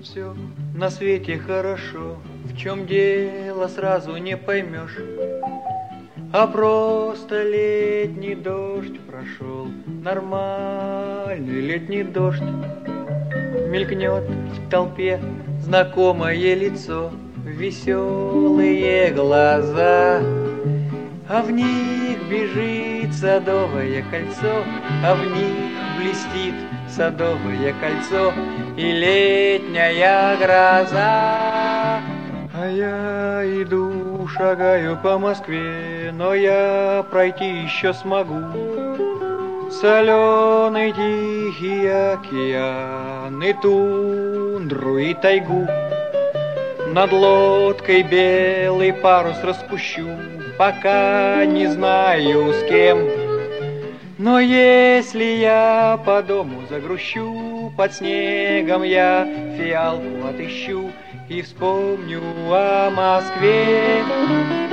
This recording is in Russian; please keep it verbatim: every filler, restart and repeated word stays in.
Все на свете хорошо, в чем дело сразу не поймешь. А просто летний дождь прошел, нормальный летний дождь. Мелькнет в толпе знакомое лицо, веселые глаза, а в них бежит садовое кольцо, а в них блестит садовое кольцо и летняя гроза. А я иду, шагаю по Москве, но я пройти еще смогу соленый тихий океан и тундру и тайгу. Над лодкой белый парус распущу, пока не знаю с кем. Но если я по дому загрущу, под снегом я фиалку отыщу и вспомню о Москве.